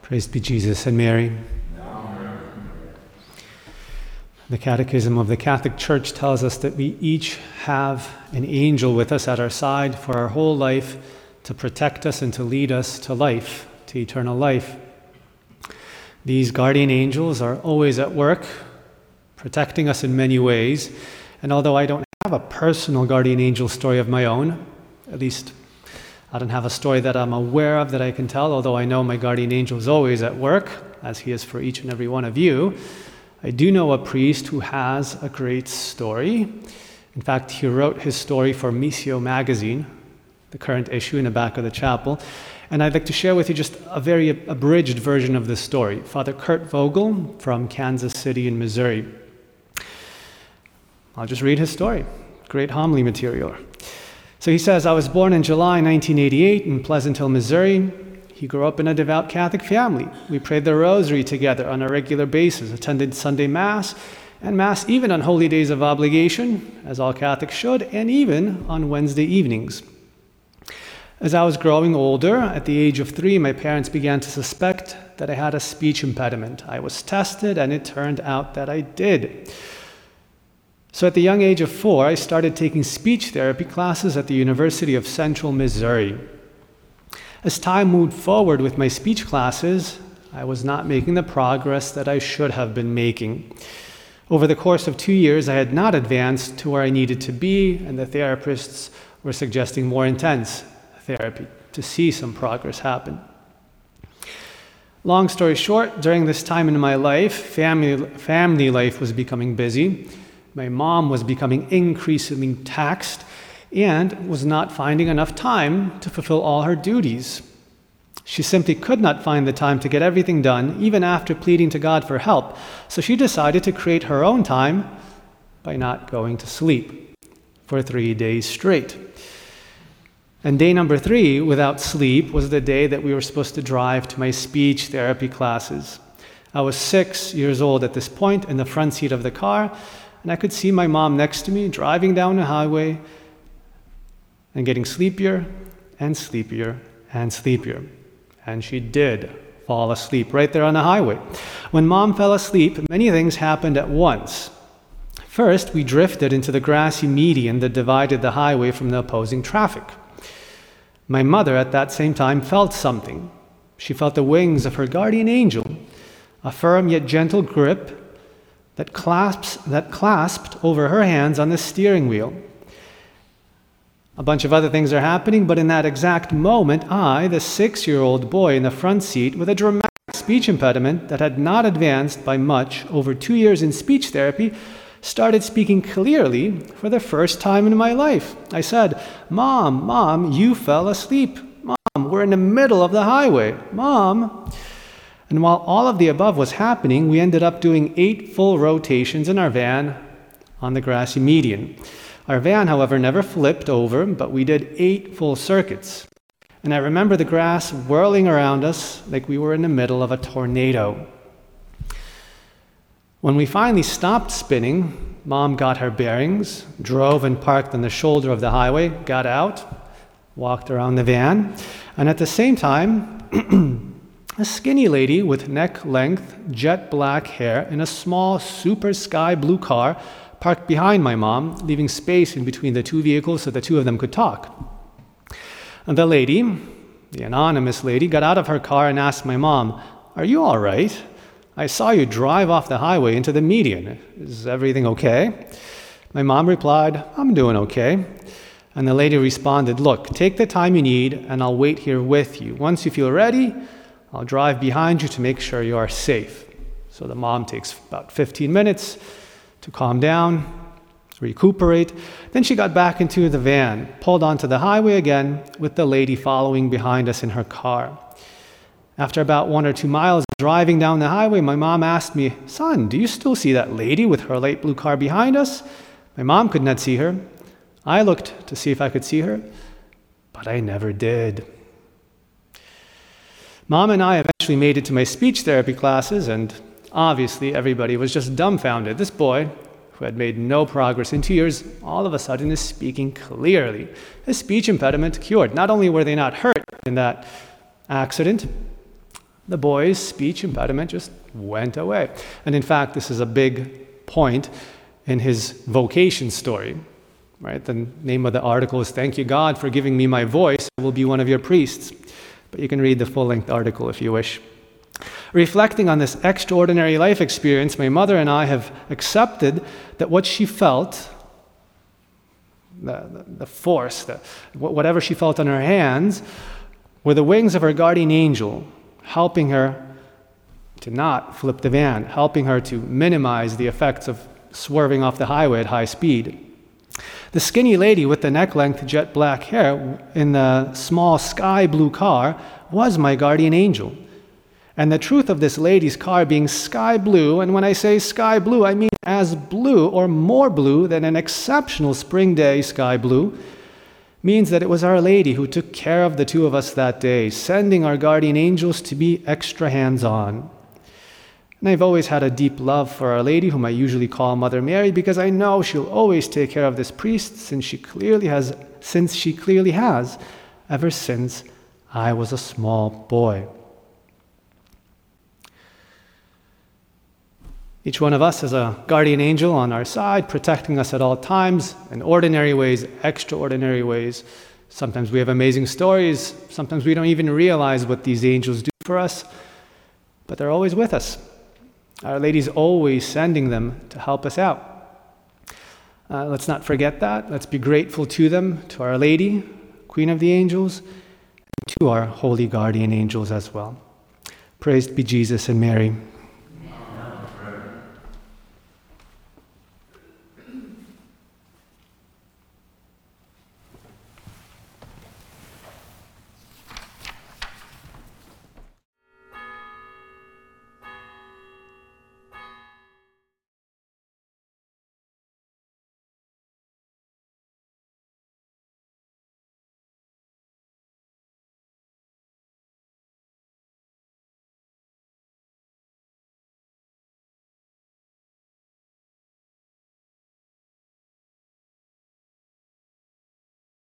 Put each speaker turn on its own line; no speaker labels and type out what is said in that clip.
Praise be Jesus and Mary. The Catechism of the Catholic Church tells us that we each have an angel with us at our side for our whole life to protect us and to lead us to life, to eternal life. These guardian angels are always at work, protecting us in many ways. And although I don't have a personal guardian angel story of my own, at least I don't have a story that I'm aware of that I can tell, although I know my guardian angel is always at work, as he is for each and every one of you, I do know a priest who has a great story. In fact, he wrote his story for Missio magazine, the current issue in the back of the chapel. And I'd like to share with you just a very abridged version of this story. Father Kurt Vogel from Kansas City in Missouri. I'll just read his story. Great homily material. So he says, I was born in July 1988 in Pleasant Hill, Missouri. He grew up in a devout Catholic family. We prayed the rosary together on a regular basis, attended Sunday Mass, and Mass even on holy days of obligation, as all Catholics should, and even on Wednesday evenings. As I was growing older, at the age of 3, my parents began to suspect that I had a speech impediment. I was tested, and it turned out that I did. So at the young age of 4, I started taking speech therapy classes at the University of Central Missouri. As time moved forward with my speech classes, I was not making the progress that I should have been making. Over the course of 2 years, I had not advanced to where I needed to be, and the therapists were suggesting more intense therapy to see some progress happen. Long story short, during this time in my life, family life was becoming busy. My mom was becoming increasingly taxed and was not finding enough time to fulfill all her duties. She simply could not find the time to get everything done, even after pleading to God for help. So she decided to create her own time by not going to sleep for 3 days straight. And day number 3, without sleep, was the day that we were supposed to drive to my speech therapy classes. I was 6 years old at this point, in the front seat of the car, and I could see my mom next to me driving down the highway and getting sleepier and sleepier and sleepier. And she did fall asleep right there on the highway. When Mom fell asleep, many things happened at once. First, we drifted into the grassy median that divided the highway from the opposing traffic. My mother, at that same time, felt something. She felt the wings of her guardian angel, a firm yet gentle grip that clasped over her hands on the steering wheel. A bunch of other things are happening, but in that exact moment, I, the 6-year-old boy in the front seat with a dramatic speech impediment that had not advanced by much over 2 years in speech therapy, started speaking clearly for the first time in my life. I said, Mom, you fell asleep. Mom, we're in the middle of the highway. Mom. And while all of the above was happening, we ended up doing 8 full rotations in our van on the grassy median. Our van, however, never flipped over, but we did 8 full circuits. And I remember the grass whirling around us like we were in the middle of a tornado. When we finally stopped spinning, Mom got her bearings, drove and parked on the shoulder of the highway, got out, walked around the van, and at the same time, a skinny lady with neck-length, jet black hair in a small super sky blue car parked behind my mom, leaving space in between the 2 vehicles so the 2 of them could talk. And the lady, the anonymous lady, got out of her car and asked my mom, "Are you all right? I saw you drive off the highway into the median. Is everything okay?" My mom replied, "I'm doing okay." And the lady responded, "Look, take the time you need and I'll wait here with you. Once you feel ready, I'll drive behind you to make sure you are safe." So the mom takes about 15 minutes to calm down, recuperate. Then she got back into the van, pulled onto the highway again with the lady following behind us in her car. After about 1 or 2 miles driving down the highway, my mom asked me, "Son, do you still see that lady with her light blue car behind us?" My mom could not see her. I looked to see if I could see her, but I never did. Mom and I eventually made it to my speech therapy classes, and obviously everybody was just dumbfounded. This boy, who had made no progress in 2 years, all of a sudden is speaking clearly. His speech impediment cured. Not only were they not hurt in that accident, the boy's speech impediment just went away. And in fact, this is a big point in his vocation story. Right? The name of the article is "Thank You God for Giving Me My Voice. I will be one of your priests." But you can read the full-length article if you wish. Reflecting on this extraordinary life experience, my mother and I have accepted that what she felt, the force, whatever she felt on her hands, were the wings of her guardian angel, helping her to not flip the van, helping her to minimize the effects of swerving off the highway at high speed. The skinny lady with the neck-length jet black hair in the small sky blue car was my guardian angel. And the truth of this lady's car being sky blue, and when I say sky blue, I mean as blue or more blue than an exceptional spring day sky blue, means that it was Our Lady who took care of the two of us that day, sending our guardian angels to be extra hands-on. And I've always had a deep love for Our Lady, whom I usually call Mother Mary, because I know she'll always take care of this priest since she clearly has, ever since I was a small boy. Each one of us has a guardian angel on our side, protecting us at all times, in ordinary ways, extraordinary ways. Sometimes we have amazing stories. Sometimes we don't even realize what these angels do for us, but they're always with us. Our Lady's always sending them to help us out. Let's not forget that. Let's be grateful to them, to Our Lady, Queen of the Angels, and to our holy guardian angels as well. Praised be Jesus and Mary.